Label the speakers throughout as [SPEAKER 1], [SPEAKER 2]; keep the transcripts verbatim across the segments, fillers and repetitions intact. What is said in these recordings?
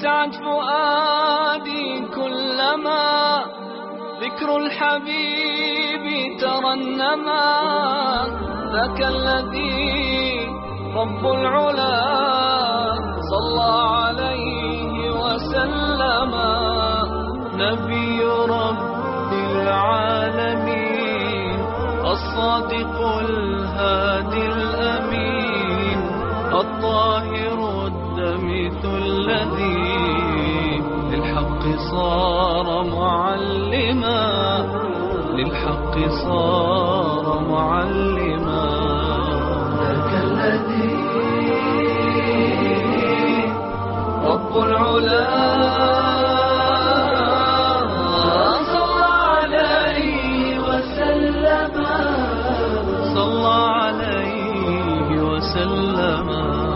[SPEAKER 1] يسعد فؤادي كلما ذكر الحبيب ترنما. ذاك الذي رب العلا صلى عليه وسلم. نبي رب العالمين الصادق الهادي الأمين الطاهر الدمث الذي للحق صار معلما للحق صار معلما. ذاك الذي رب العلا صلى عليه وسلم صلى عليه وسلم.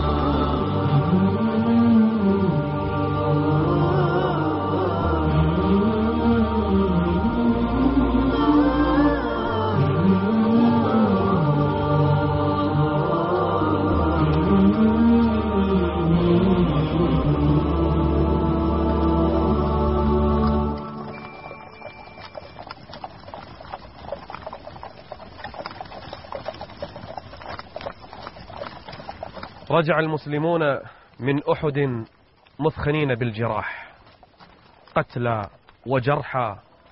[SPEAKER 2] رجع المسلمون من أحد مثخنين بالجراح، قتلى وجرحى،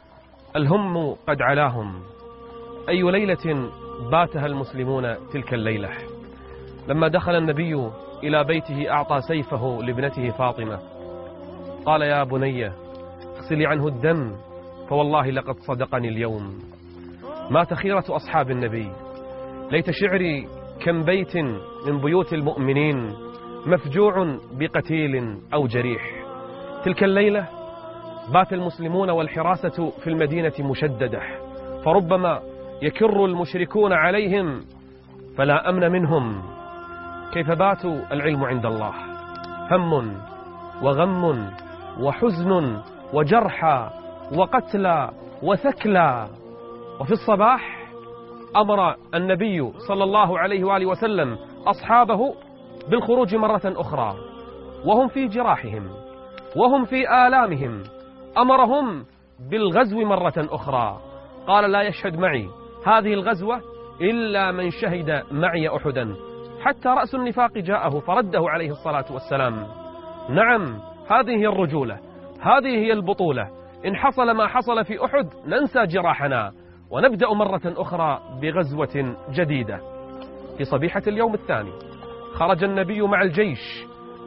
[SPEAKER 2] الهم قد علاهم. أي ليلة باتها المسلمون تلك الليلة. لما دخل النبي إلى بيته أعطى سيفه لابنته فاطمة، قال: يا بني اغسلي عنه الدم فوالله لقد صدقني اليوم. مات خيرة أصحاب النبي. ليت شعري كم بيت من بيوت المؤمنين مفجوع بقتيل أو جريح. تلك الليلة بات المسلمون والحراسة في المدينة مشددة، فربما يكر المشركون عليهم فلا أمن منهم. كيف باتوا العلم عند الله. هم وغم وحزن وجرحى وقتلى وثكلى. وفي الصباح أمر النبي صلى الله عليه وآله وسلم أصحابه بالخروج مرة أخرى وهم في جراحهم وهم في آلامهم. أمرهم بالغزو مرة أخرى. قال: لا يشهد معي هذه الغزوة إلا من شهد معي أحدا. حتى رأس النفاق جاءه فرده عليه الصلاة والسلام. نعم، هذه هي الرجولة، هذه هي البطولة. إن حصل ما حصل في أحد ننسى جراحنا ونبدأ مرة أخرى بغزوة جديدة. في صبيحة اليوم الثاني خرج النبي مع الجيش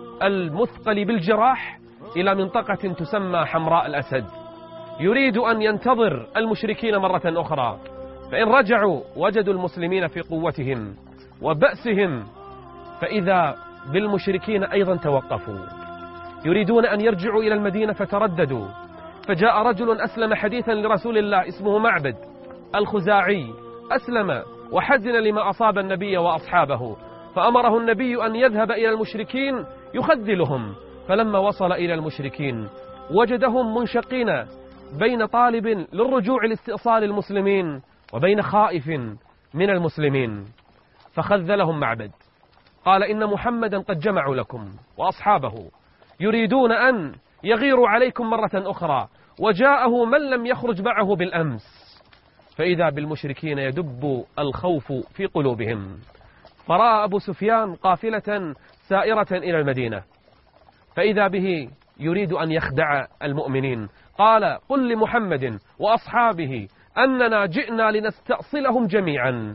[SPEAKER 2] المثقل بالجراح إلى منطقة تسمى حمراء الأسد، يريد أن ينتظر المشركين مرة أخرى. فإن رجعوا وجدوا المسلمين في قوتهم وبأسهم، فإذا بالمشركين أيضا توقفوا يريدون أن يرجعوا إلى المدينة فترددوا. فجاء رجل أسلم حديثا لرسول الله اسمه معبد الخزاعي، أسلم وحزن لما أصاب النبي وأصحابه، فأمره النبي أن يذهب إلى المشركين يخذلهم. فلما وصل إلى المشركين وجدهم منشقين بين طالب للرجوع لاستئصال المسلمين وبين خائف من المسلمين، فخذلهم معبد. قال: إن محمدا قد جمعوا لكم وأصحابه يريدون أن يغيروا عليكم مرة أخرى، وجاءه من لم يخرج معه بالأمس. فإذا بالمشركين يدب الخوف في قلوبهم. فرأى أبو سفيان قافلة سائرة إلى المدينة، فإذا به يريد أن يخدع المؤمنين. قال: قل لمحمد وأصحابه أننا جئنا لنستأصلهم جميعا.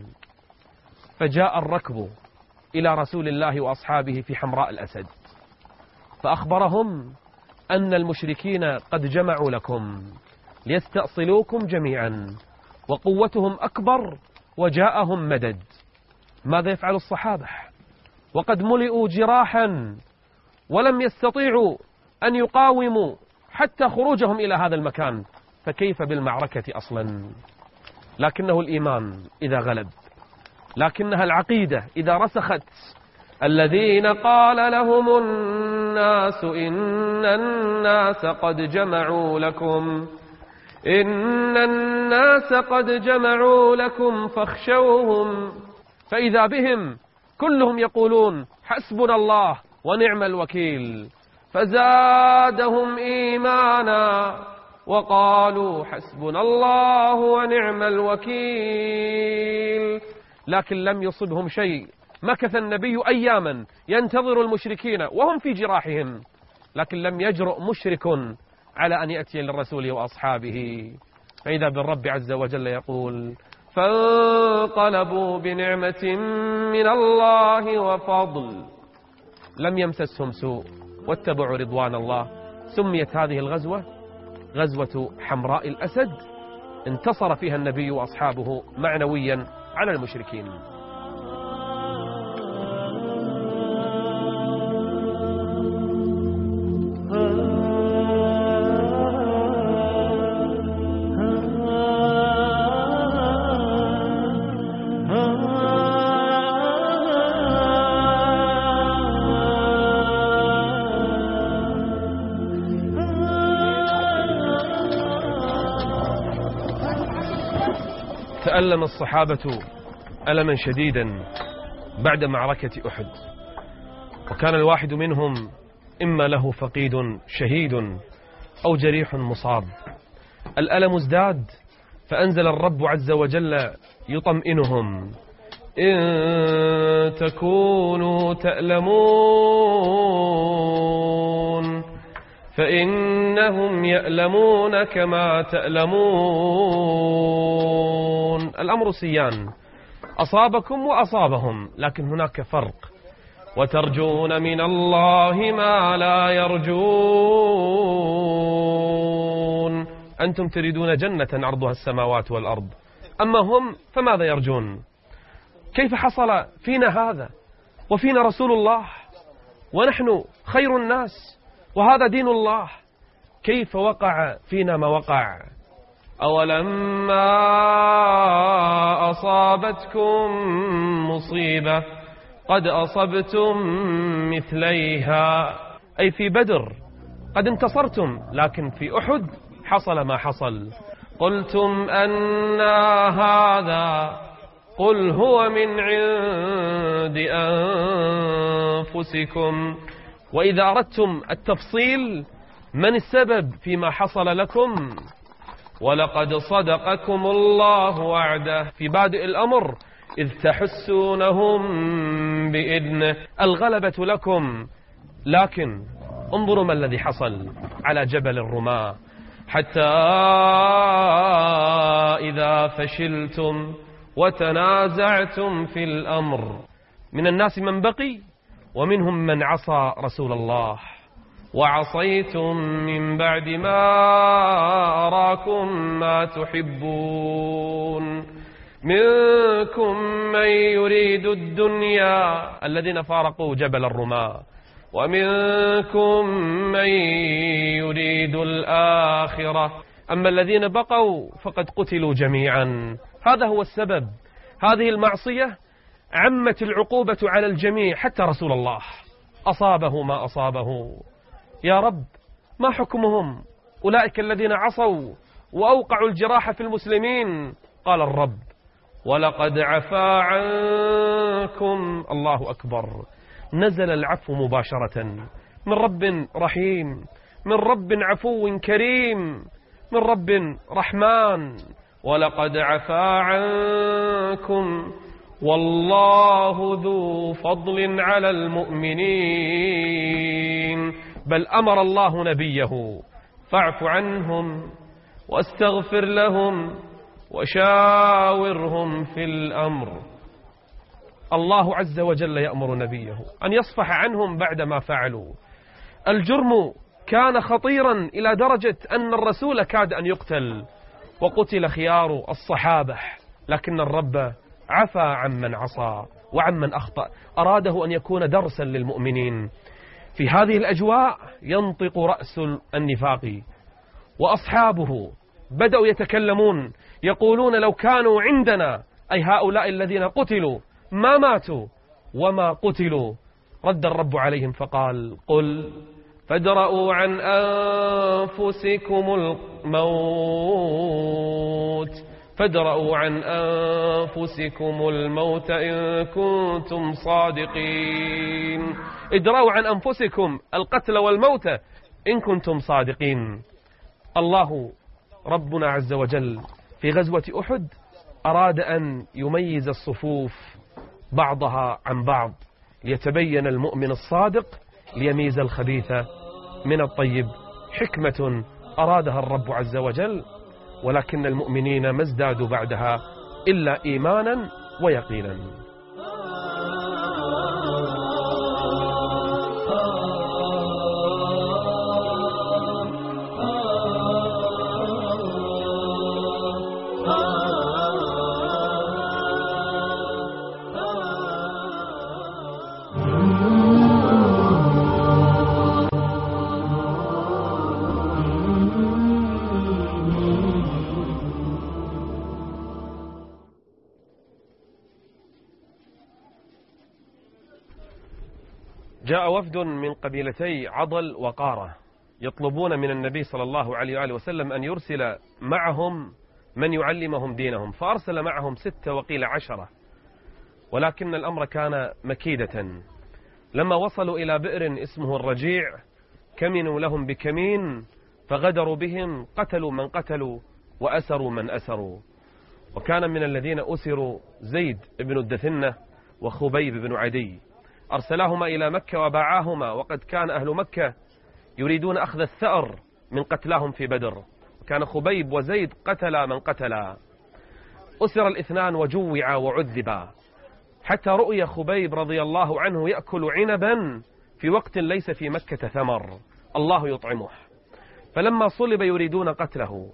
[SPEAKER 2] فجاء الركب إلى رسول الله وأصحابه في حمراء الأسد، فأخبرهم أن المشركين قد جمعوا لكم ليستأصلوكم جميعا وقوتهم أكبر وجاءهم مدد. ماذا يفعل الصحابة وقد ملئوا جراحا ولم يستطيعوا أن يقاوموا حتى خروجهم إلى هذا المكان، فكيف بالمعركة أصلا؟ لكنه الإيمان إذا غلب، لكنها العقيدة إذا رسخت. الذين قال لهم الناس إن الناس قد جمعوا لكم إن الناس قد جمعوا لكم فاخشوهم. فإذا بهم كلهم يقولون حسبنا الله ونعم الوكيل. فزادهم إيمانا وقالوا حسبنا الله ونعم الوكيل. لكن لم يصبهم شيء. مكث النبي أياما ينتظر المشركين وهم في جراحهم، لكن لم يجرؤ مشرك على أن يأتي للرسول وأصحابه. فإذا بالرب عز وجل يقول فانقلبوا بنعمة من الله وفضل لم يمسسهم سوء واتبعوا رضوان الله. سميت هذه الغزوة غزوة حمراء الأسد، انتصر فيها النبي وأصحابه معنويا على المشركين. تألم الصحابة ألما شديدا بعد معركة أحد، وكان الواحد منهم إما له فقيد شهيد أو جريح مصاب. الألم ازداد، فأنزل الرب عز وجل يطمئنهم إن تكونوا تألمون فإنهم يألمون كما تألمون. الأمر سيان، أصابكم وأصابهم، لكن هناك فرق. وترجون من الله ما لا يرجون. أنتم تريدون جنة عرضها السماوات والأرض، أما هم فماذا يرجون؟ كيف حصل فينا هذا وفينا رسول الله ونحن خير الناس وهذا دين الله؟ كيف وقع فينا ما وقع؟ أولما أصابتكم مصيبة قد أصبتم مثليها، أي في بدر قد انتصرتم، لكن في أحد حصل ما حصل. قلتم أن هذا قل هو من عند أنفسكم. وإذا أردتم التفصيل من السبب فيما حصل لكم، ولقد صدقكم الله وعده في بادئ الأمر إذ تحسونهم بإذنه. الغلبة لكم، لكن انظروا ما الذي حصل على جبل الرماة. حتى إذا فشلتم وتنازعتم في الأمر، من الناس من بقي ومنهم من عصى رسول الله، وعصيتم من بعد ما أراكم ما تحبون، منكم من يريد الدنيا الذين فارقوا جبل الرماة، ومنكم من يريد الآخرة، أما الذين بقوا فقد قتلوا جميعا. هذا هو السبب. هذه المعصية عمت العقوبة على الجميع، حتى رسول الله أصابه ما أصابه. يا رب ما حكمهم أولئك الذين عصوا وأوقعوا الجراح في المسلمين؟ قال الرب ولقد عفا عنكم. الله أكبر. نزل العفو مباشرة من رب رحيم، من رب عفو كريم، من رب رحمن. ولقد عفا عنكم والله ذو فضل على المؤمنين. بل أمر الله نبيه فاعف عنهم واستغفر لهم وشاورهم في الأمر. الله عز وجل يأمر نبيه أن يصفح عنهم بعدما فعلوا. الجرم كان خطيرا إلى درجة أن الرسول كاد أن يقتل وقتل خيار الصحابة، لكن الرب عفى عمن عصى وعمن أخطأ. أراده أن يكون درسا للمؤمنين. في هذه الأجواء ينطق رأس النفاق وأصحابه بدأوا يتكلمون، يقولون لو كانوا عندنا، أي هؤلاء الذين قتلوا، ما ماتوا وما قتلوا. رد الرب عليهم فقال قل فادرءوا عن أنفسكم الموت فادرءوا عن أنفسكم الموت إن كنتم صادقين. ادروا عن أنفسكم القتل والموت إن كنتم صادقين. الله ربنا عز وجل في غزوة أحد أراد أن يميز الصفوف بعضها عن بعض ليتبين المؤمن الصادق ليميز الخبيث من الطيب. حكمة أرادها الرب عز وجل، ولكن المؤمنين ما ازدادوا بعدها إلا إيمانا ويقينا. جاء وفد من قبيلتي عضل وقارة يطلبون من النبي صلى الله عليه وآله وسلم أن يرسل معهم من يعلمهم دينهم، فأرسل معهم ستة وقيل عشرة، ولكن الأمر كان مكيدة. لما وصلوا إلى بئر اسمه الرجيع كمنوا لهم بكمين، فغدروا بهم، قتلوا من قتلوا وأسروا من أسروا. وكان من الذين أسروا زيد بن الدثنة وخبيب بن عدي، أرسلاهما إلى مكة وباعاهما، وقد كان أهل مكة يريدون أخذ الثأر من قتلاهم في بدر، كان خبيب وزيد قتلا من قتلا. أسر الاثنان وجوعا وعذبا، حتى رؤي خبيب رضي الله عنه يأكل عنبا في وقت ليس في مكة ثمر الله يطعمه. فلما صلب يريدون قتله،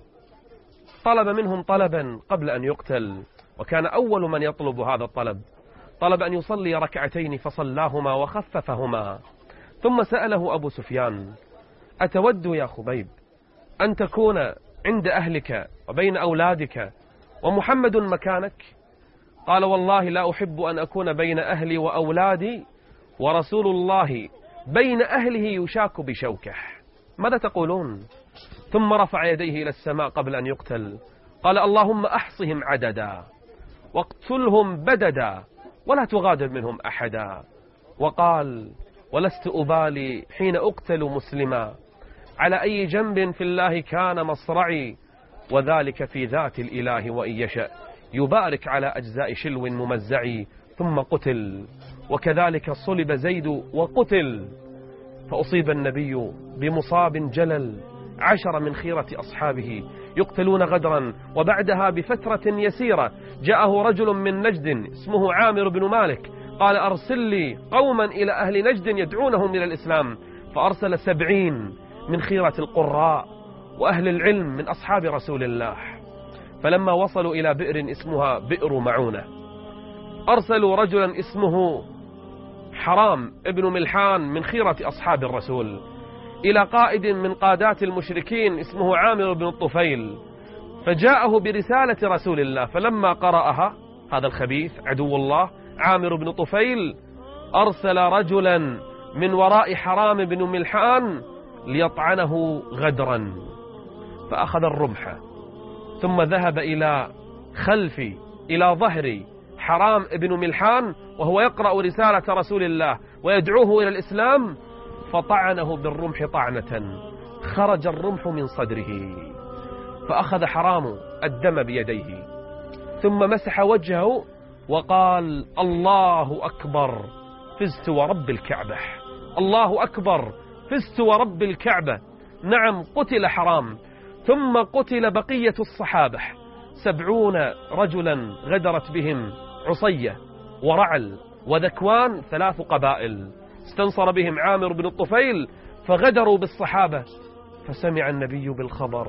[SPEAKER 2] طلب منهم طلبا قبل أن يقتل، وكان أول من يطلب هذا الطلب، طلب أن يصلي ركعتين فصلاهما وخففهما. ثم سأله أبو سفيان: أتود يا خبيب أن تكون عند أهلك وبين أولادك ومحمد مكانك؟ قال: والله لا أحب أن أكون بين أهلي وأولادي ورسول الله بين أهله يشاك بشوكه. ماذا تقولون؟ ثم رفع يديه إلى السماء قبل أن يقتل، قال: اللهم أحصهم عددا واقتلهم بددا ولا تغادر منهم أحدا. وقال: ولست أبالي حين أقتل مسلما، على أي جنب في الله كان مصرعي، وذلك في ذات الإله وإن يشأ يبارك على أجزاء شلو ممزعي. ثم قتل، وكذلك صلب زيد وقتل. فأصيب النبي بمصاب جلل، عشر من خيرة أصحابه يقتلون غدرا. وبعدها بفترة يسيرة جاءه رجل من نجد اسمه عامر بن مالك، قال: أرسل لي قوما إلى أهل نجد يدعونهم إلى الإسلام. فأرسل سبعين من خيرة القراء وأهل العلم من أصحاب رسول الله. فلما وصلوا إلى بئر اسمها بئر معونة، أرسلوا رجلا اسمه حرام ابن ملحان من خيرة أصحاب الرسول إلى قائد من قادات المشركين اسمه عامر بن الطفيل، فجاءه برسالة رسول الله. فلما قرأها هذا الخبيث عدو الله عامر بن طفيل، أرسل رجلا من وراء حرام بن ملحان ليطعنه غدرا، فأخذ الرمح ثم ذهب إلى خلف إلى ظهر حرام بن ملحان وهو يقرأ رسالة رسول الله ويدعوه إلى الإسلام، فطعنه بالرمح طعنة خرج الرمح من صدره، فأخذ حرام الدم بيديه ثم مسح وجهه وقال: الله أكبر فزت ورب الكعبة، الله أكبر فزت ورب الكعبة. نعم، قتل حرام، ثم قتل بقية الصحابة سبعون رجلا غدرت بهم عصية ورعل وذكوان، ثلاث قبائل استنصر بهم عامر بن الطفيل فغدروا بالصحابة. فسمع النبي بالخبر،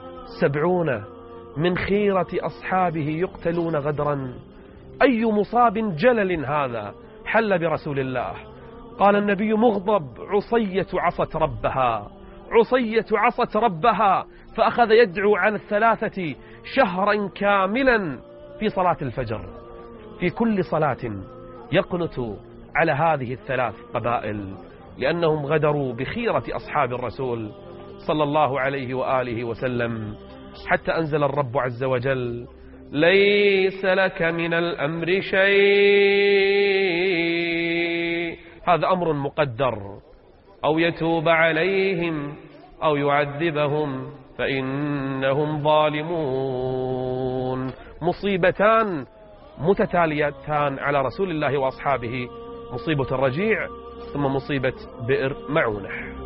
[SPEAKER 2] سبعون من خيرة أصحابه يقتلون غدرا، أي مصاب جلل هذا حل برسول الله. قال النبي مغضب: عصية عصت ربها، عصية عصت ربها. فأخذ يدعو عن الثلاثة شهرا كاملا في صلاة الفجر، في كل صلاة يقنت على هذه الثلاث قبائل، لأنهم غدروا بخيرة أصحاب الرسول صلى الله عليه وآله وسلم، حتى أنزل الرب عز وجل: ليس لك من الأمر شيء هذا أمر مقدر، أو يتوب عليهم أو يعذبهم فإنهم ظالمون. مصيبتان متتاليتان على رسول الله وأصحابه، مصيبة الرجيع ثم مصيبة بئر معونة.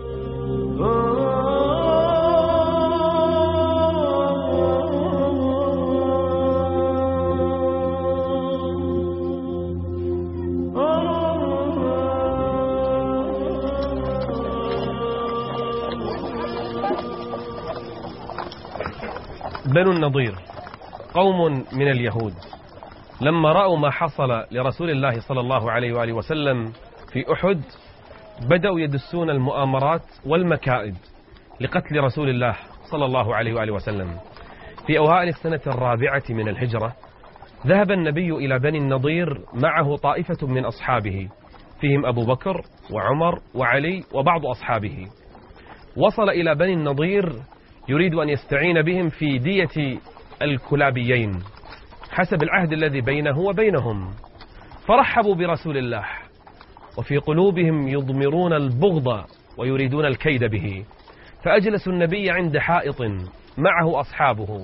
[SPEAKER 2] بنو النضير قوم من اليهود لما رأوا ما حصل لرسول الله صلى الله عليه وآله وسلم في أحد بدأوا يدسون المؤامرات والمكائد لقتل رسول الله صلى الله عليه وآله وسلم. في أوائل السنة الرابعة من الهجرة ذهب النبي إلى بني النضير معه طائفة من أصحابه، فيهم أبو بكر وعمر وعلي وبعض أصحابه. وصل إلى بني النضير يريد أن يستعين بهم في دية الكلابيين حسب العهد الذي بينه وبينهم، فرحبوا برسول الله وفي قلوبهم يضمرون البغض ويريدون الكيد به. فأجلسوا النبي عند حائط معه أصحابه،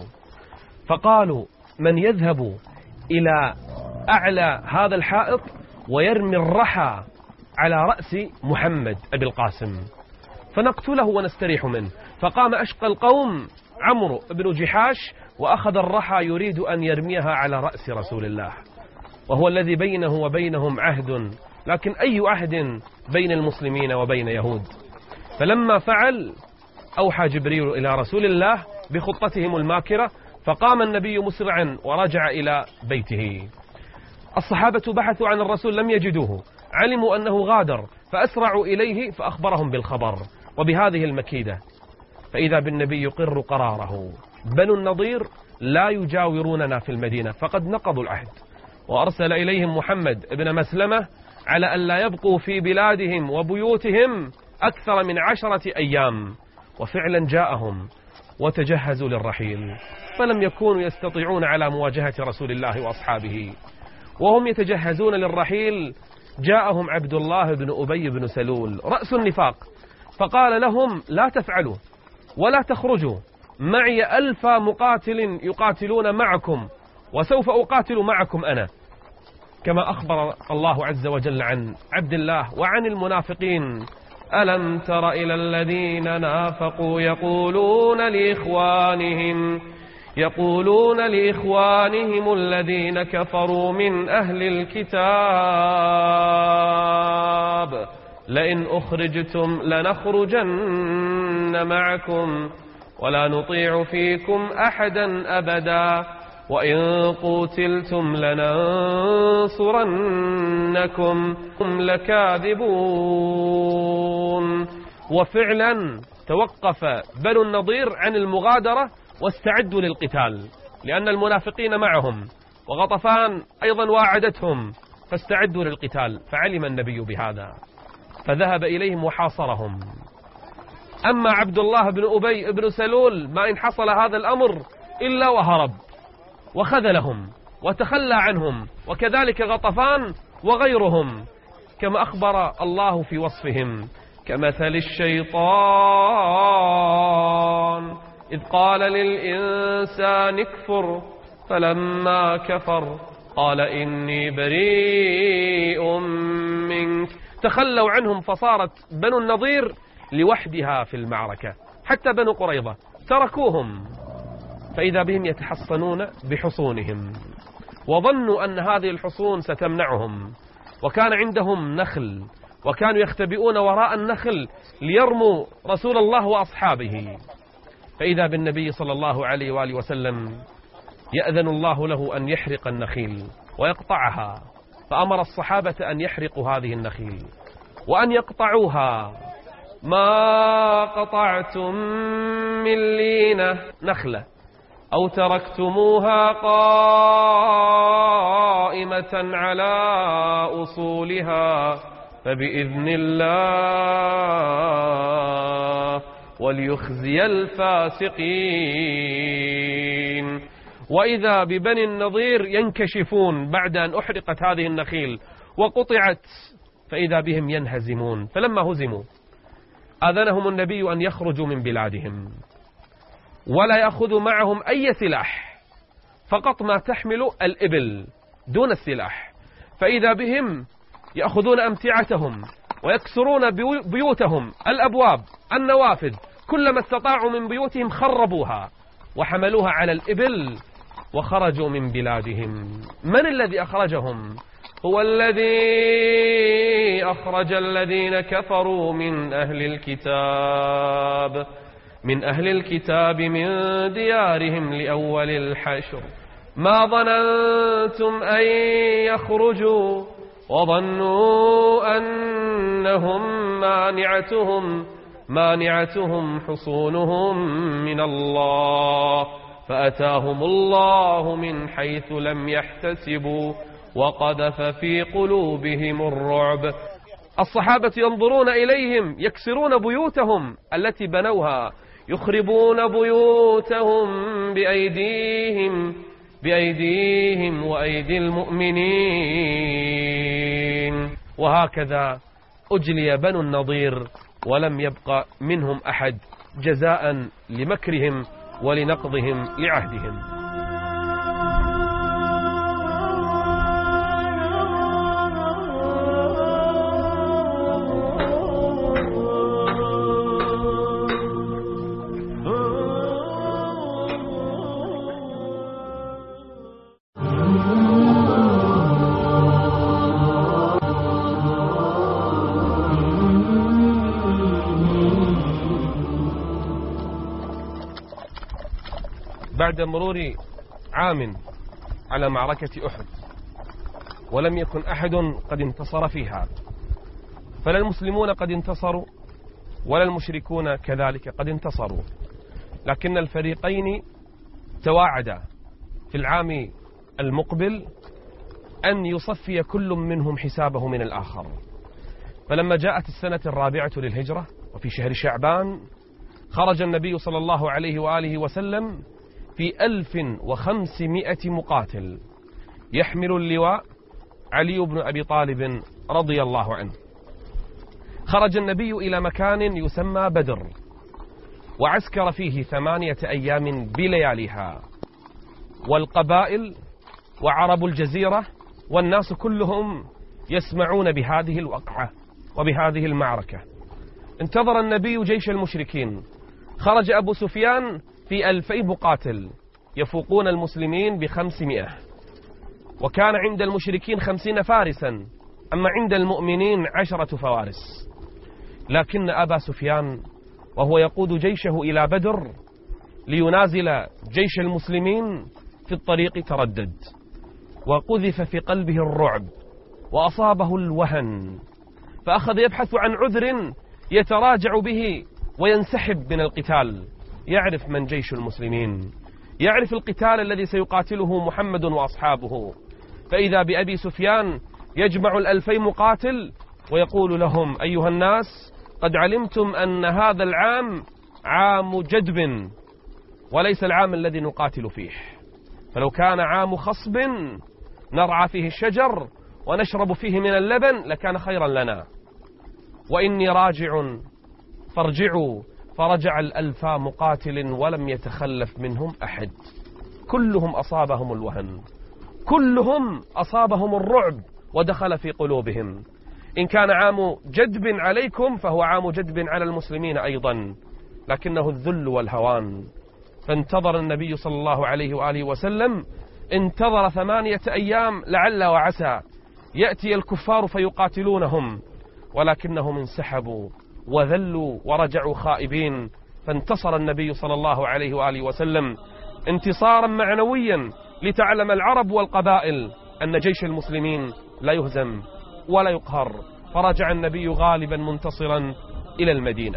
[SPEAKER 2] فقالوا من يذهب إلى أعلى هذا الحائط ويرمي الرحى على رأس محمد أبي القاسم فنقتله ونستريح منه. فقام أشقى القوم عمرو بن جحاش وأخذ الرحى يريد أن يرميها على رأس رسول الله، وهو الذي بينه وبينهم عهد، لكن أي عهد بين المسلمين وبين يهود. فلما فعل أوحى جبريل إلى رسول الله بخطتهم الماكرة، فقام النبي مسرعا ورجع إلى بيته. الصحابة بحثوا عن الرسول لم يجدوه، علموا أنه غادر فأسرعوا إليه فأخبرهم بالخبر وبهذه المكيدة. فإذا بالنبي يقر قراره، بنو النضير لا يجاوروننا في المدينة فقد نقضوا العهد، وأرسل إليهم محمد بن مسلمة على أن لا يبقوا في بلادهم وبيوتهم أكثر من عشرة أيام. وفعلا جاءهم وتجهزوا للرحيل، فلم يكونوا يستطيعون على مواجهة رسول الله وأصحابه. وهم يتجهزون للرحيل جاءهم عبد الله بن أبي بن سلول رأس النفاق، فقال لهم لا تفعلوا ولا تخرجوا، معي ألف مقاتل يقاتلون معكم وسوف أقاتل معكم أنا، كما أخبر الله عز وجل عن عبد الله وعن المنافقين. ألم تر إلى الذين نافقوا يقولون لإخوانهم يقولون لإخوانهم الذين كفروا من أهل الكتاب لئن أخرجتم لنخرجن معكم ولا نطيع فيكم أحدا أبدا وإن قوتلتم لننصرنكم هم لكاذبون. وفعلا توقف بنو النضير عن المغادرة واستعدوا للقتال، لأن المنافقين معهم وغطفان أيضا واعدتهم، فاستعدوا للقتال. فعلم النبي بهذا فذهب إليهم وحاصرهم. أما عبد الله بن أبي بن سلول ما إن حصل هذا الأمر إلا وهرب وخذلهم وتخلى عنهم، وكذلك غطفان وغيرهم، كما أخبر الله في وصفهم كمثل الشيطان إذ قال للإنسان اكفر فلما كفر قال إني بريء منك. تخلوا عنهم فصارت بنو النضير لوحدها في المعركة، حتى بنو قريظة تركوهم، فإذا بهم يتحصنون بحصونهم، وظنوا أن هذه الحصون ستمنعهم. وكان عندهم نخل وكانوا يختبئون وراء النخل ليرموا رسول الله وأصحابه. فإذا بالنبي صلى الله عليه وآله وسلم يأذن الله له أن يحرق النخيل ويقطعها، فأمر الصحابة أن يحرقوا هذه النخيل وأن يقطعوها. ما قطعتم من لينة نخلة أو تركتموها قائمة على أصولها فبإذن الله وليخزي الفاسقين. وإذا ببني النضير ينكشفون بعد أن أحرقت هذه النخيل وقطعت فإذا بهم ينهزمون. فلما هزموا آذنهم النبي أن يخرجوا من بلادهم ولا يأخذوا معهم أي سلاح، فقط ما تحمل الإبل دون السلاح. فإذا بهم يأخذون أمتعتهم ويكسرون بيوتهم، الأبواب، النوافذ، كلما استطاعوا من بيوتهم خربوها وحملوها على الإبل وخرجوا من بلادهم. من الذي أخرجهم؟ هو الذي أخرج الذين كفروا من أهل الكتاب من أهل الكتاب من ديارهم لأول الحشر ما ظننتم أن يخرجوا وظنوا أنهم مانعتهم مانعتهم حصونهم من الله فأتاهم الله من حيث لم يحتسبوا وقذف في قلوبهم الرعب. الصحابة ينظرون إليهم يكسرون بيوتهم التي بنوها، يخربون بيوتهم بأيديهم بأيديهم وأيدي المؤمنين. وهكذا أجلي بنو النضير ولم يبق منهم أحد جزاء لمكرهم ولنقضهم لعهدهم. بعد مرور عام على معركة أحد ولم يكن أحد قد انتصر فيها، فلا المسلمون قد انتصروا ولا المشركون كذلك قد انتصروا، لكن الفريقين تواعدا في العام المقبل أن يصفي كل منهم حسابه من الآخر. فلما جاءت السنة الرابعة للهجرة وفي شهر شعبان خرج النبي صلى الله عليه وآله وسلم في ألف وخمسمائة مقاتل يحمل اللواء علي بن أبي طالب رضي الله عنه. خرج النبي إلى مكان يسمى بدر وعسكر فيه ثمانية أيام بلياليها، والقبائل وعرب الجزيرة والناس كلهم يسمعون بهذه الوقعة وبهذه المعركة. انتظر النبي جيش المشركين. خرج أبو سفيان في ألفي مقاتل يفوقون المسلمين بخمسمائة، وكان عند المشركين خمسين فارسا، أما عند المؤمنين عشرة فوارس. لكن أبا سفيان وهو يقود جيشه إلى بدر لينازل جيش المسلمين في الطريق تردد، وقذف في قلبه الرعب وأصابه الوهن، فأخذ يبحث عن عذر يتراجع به وينسحب من القتال. يعرف من جيش المسلمين، يعرف القتال الذي سيقاتله محمد وأصحابه، فإذا بأبي سفيان يجمع الألفي مقاتل ويقول لهم: أيها الناس، قد علمتم أن هذا العام عام جدب وليس العام الذي نقاتل فيه، فلو كان عام خصب نرعى فيه الشجر ونشرب فيه من اللبن لكان خيرا لنا، وإني راجع فارجعوا. فرجع الألفا مقاتل ولم يتخلف منهم أحد، كلهم أصابهم الوهن، كلهم أصابهم الرعب ودخل في قلوبهم. إن كان عام جدب عليكم فهو عام جدب على المسلمين أيضا، لكنه الذل والهوان. فانتظر النبي صلى الله عليه وآله وسلم، انتظر ثمانية أيام لعل وعسى يأتي الكفار فيقاتلونهم، ولكنهم انسحبوا وذلوا ورجعوا خائبين. فانتصر النبي صلى الله عليه وآله وسلم انتصارا معنويا لتعلم العرب والقبائل أن جيش المسلمين لا يهزم ولا يقهر. فرجع النبي غالبا منتصرا إلى المدينة.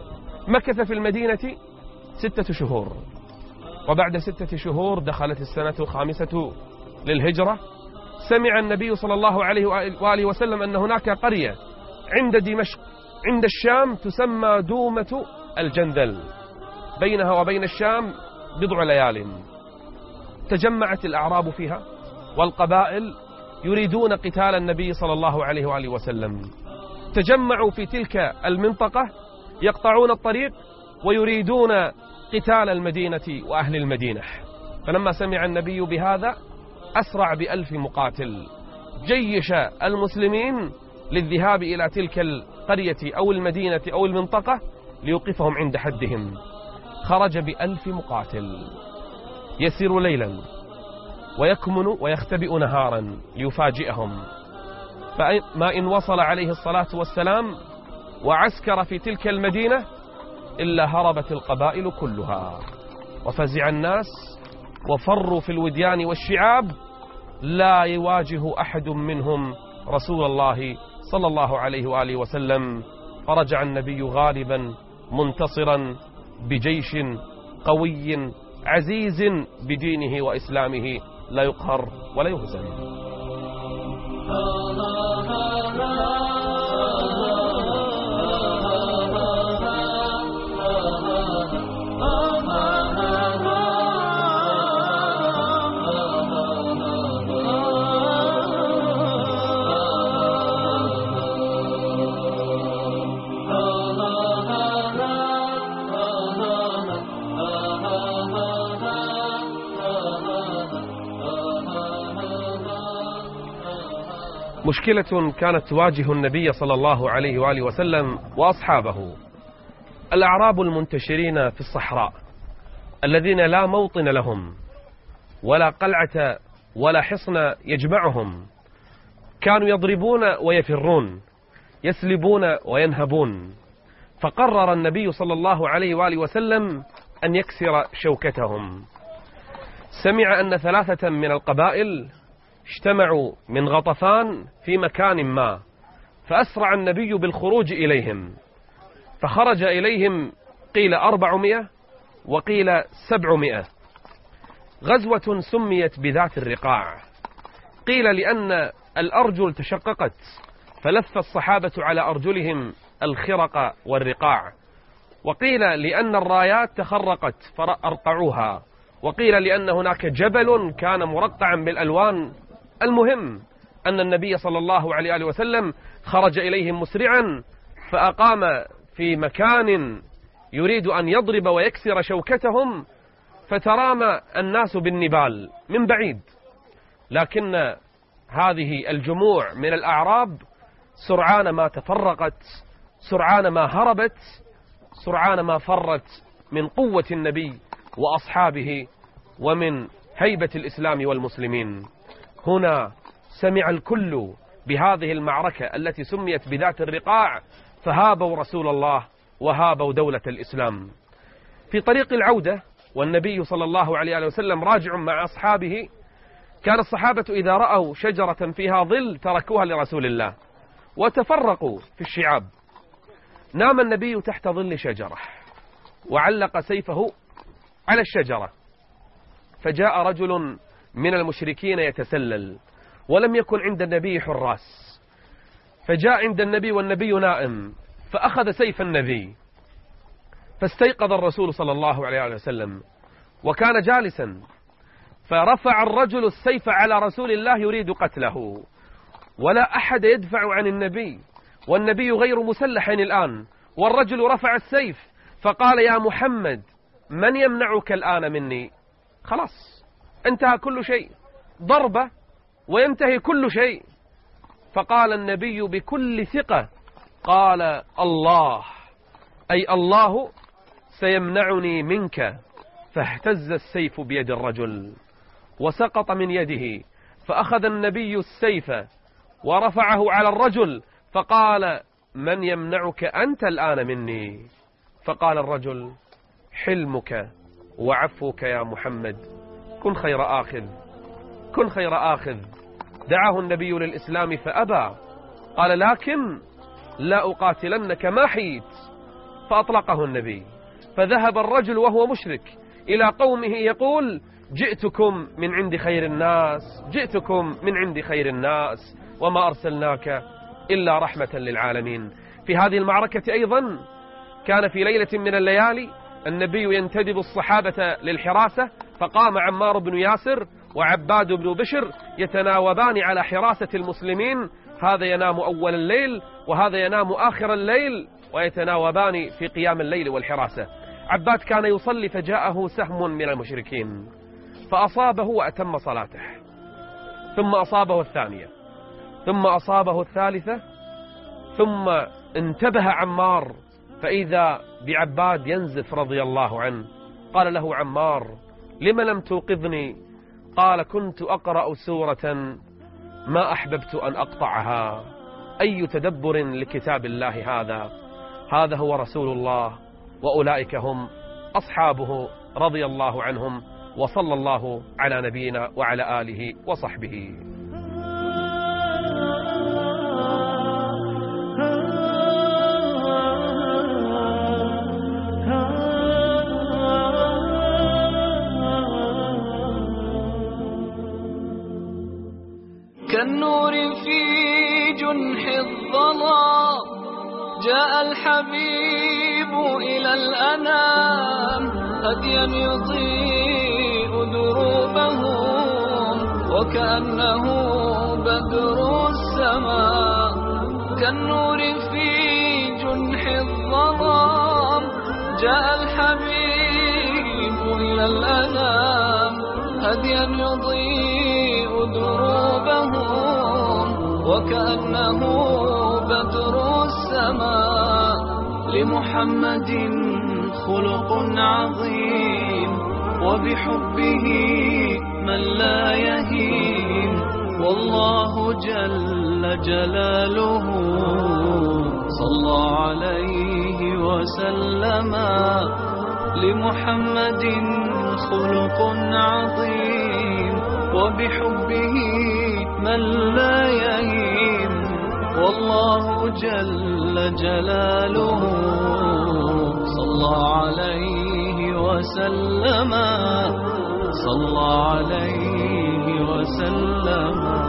[SPEAKER 2] مكث في المدينة ستة شهور، وبعد ستة شهور دخلت السنة الخامسة للهجرة. سمع النبي صلى الله عليه وآله وسلم أن هناك قرية عند دمشق عند الشام تسمى دومة الجندل، بينها وبين الشام بضع ليال. تجمعت الأعراب فيها والقبائل يريدون قتال النبي صلى الله عليه وآله وسلم، تجمعوا في تلك المنطقة يقطعون الطريق ويريدون قتال المدينة وأهل المدينة. فلما سمع النبي بهذا أسرع بألف مقاتل، جيش المسلمين للذهاب إلى تلك القرية أو المدينة أو المنطقة ليوقفهم عند حدهم. خرج بألف مقاتل يسير ليلا ويكمن ويختبئ نهارا ليفاجئهم، فما إن وصل عليه الصلاة والسلام وعسكر في تلك المدينة إلا هربت القبائل كلها وفزع الناس وفروا في الوديان والشعاب، لا يواجه أحد منهم رسول الله صلى الله عليه وآله وسلم. فرجع النبي غالبا منتصرا بجيش قوي عزيز بدينه وإسلامه، لا يقهر ولا يهزم. مشكلة كانت تواجه النبي صلى الله عليه وآله وسلم وأصحابه، الأعراب المنتشرين في الصحراء الذين لا موطن لهم ولا قلعة ولا حصن يجمعهم، كانوا يضربون ويفرون، يسلبون وينهبون. فقرر النبي صلى الله عليه وآله وسلم أن يكسر شوكتهم. سمع أن ثلاثة من القبائل اجتمعوا من غطفان في مكان ما، فأسرع النبي بالخروج إليهم، فخرج إليهم قيل أربعمائة وقيل سبعمائة. غزوة سميت بذات الرقاع، قيل لأن الأرجل تشققت فلف الصحابة على أرجلهم الخرق والرقاع، وقيل لأن الرايات تخرقت فأرقعوها، وقيل لأن هناك جبل كان مرقعا بالألوان. المهم أن النبي صلى الله عليه وسلم خرج إليهم مسرعا، فأقام في مكان يريد أن يضرب ويكسر شوكتهم، فترامى الناس بالنبال من بعيد، لكن هذه الجموع من الأعراب سرعان ما تفرقت، سرعان ما هربت، سرعان ما فرت من قوة النبي وأصحابه ومن هيبة الإسلام والمسلمين. هنا سمع الكل بهذه المعركة التي سميت بذات الرقاع، فهابوا رسول الله وهابوا دولة الإسلام. في طريق العودة والنبي صلى الله عليه وسلم راجع مع أصحابه، كان الصحابة إذا رأوا شجرة فيها ظل تركوها لرسول الله وتفرقوا في الشعاب. نام النبي تحت ظل شجرة وعلق سيفه على الشجرة، فجاء رجل من المشركين يتسلل ولم يكن عند النبي حراس، فجاء عند النبي والنبي نائم، فأخذ سيف النبي، فاستيقظ الرسول صلى الله عليه وسلم وكان جالسا، فرفع الرجل السيف على رسول الله يريد قتله، ولا أحد يدفع عن النبي، والنبي غير مسلح الآن، والرجل رفع السيف فقال: يا محمد من يمنعك الآن مني؟ خلاص انتهى كل شيء، ضربة وينتهي كل شيء. فقال النبي بكل ثقة، قال: الله، أي الله سيمنعني منك. فاهتز السيف بيد الرجل وسقط من يده، فأخذ النبي السيف ورفعه على الرجل فقال: من يمنعك أنت الآن مني؟ فقال الرجل: حلمك وعفوك يا محمد، كن خير آخذ، كن خير آخذ. دعاه النبي للإسلام فأبى، قال: لكن لا أقاتلنك ما حييت. فأطلقه النبي، فذهب الرجل وهو مشرك إلى قومه يقول: جئتكم من عند خير الناس، جئتكم من عند خير الناس، وما أرسلناك إلا رحمة للعالمين. في هذه المعركة أيضا كان في ليلة من الليالي النبي ينتدب الصحابة للحراسة، فقام عمار بن ياسر وعباد بن بشر يتناوبان على حراسة المسلمين، هذا ينام أول الليل وهذا ينام آخر الليل، ويتناوبان في قيام الليل والحراسة. عباد كان يصلي فجاءه سهم من المشركين فأصابه وأتم صلاته، ثم أصابه الثانية، ثم أصابه الثالثة، ثم انتبه عمار فإذا بعباد ينزف رضي الله عنه. قال له عمار: لم لم توقظني؟ قال: كنت أقرأ سورة ما أحببت أن أقطعها. أي تدبر لكتاب الله هذا؟ هذا هو رسول الله، وأولئك هم أصحابه رضي الله عنهم، وصلى الله على نبينا وعلى آله وصحبه.
[SPEAKER 1] كالنور في جنح الظلام جاء الحبيب إلى الأنام، هديا يضيء دروبهم وكأنه بدر السماء. كالنور في جنح الظلام جاء الحبيب إلى الأنام، هديا يضيء دروبهم وكأنه بدر السماء. لمحمد خلق عظيم وبحبه من لا يهين، والله جل جلاله صلى عليه وسلم. لمحمد خلق عظيم وبحبه من لا يهين، والله جل جلاله صلى عليه وسلم، صلى عليه وسلم.